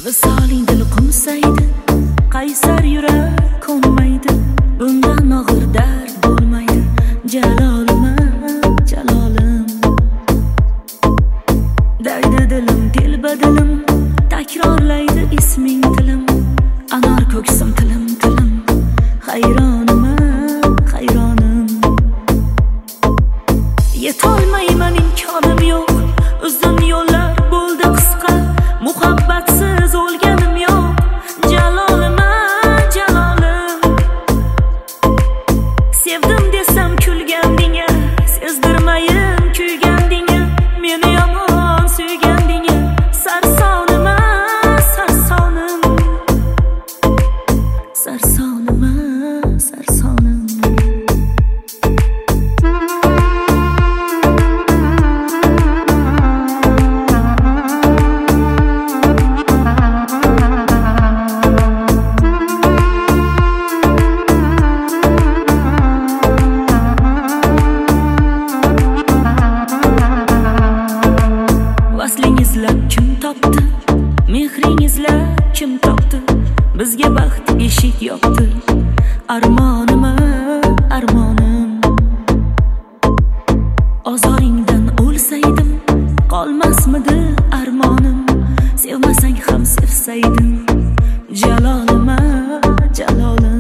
Visoling dil qumsaydi, qaysar yurak ko'nmaydi, bundan og'ir dard bo'lmaydi. Jalolim, jalolim, daydi dilim, telbadilim, takrorlaydi isming tilim, anor ko'ksim tilim tilim, hayronim, hayronim. Yetolmayman, imkonim yo'q, uzun yo'llar bo'ldi qisqa, muhabbatsiz o'lganim yo'q. Jalolim, jalolim, sevdim desam kulgandinga, sezdirmayin kuygandinga, meni yomon suygandinga. Sarsonim, sarsonim, sarsonim, sarsonim. Vaslingizlab kim topdi, mehringizlab kim topdi, bizga baxt eshik yopdi. Armonim, armonim, ozoringdan o'lsaydim qolmasmidi armonim, sevmasang ham sevsaydim. Jalolim, jalolim.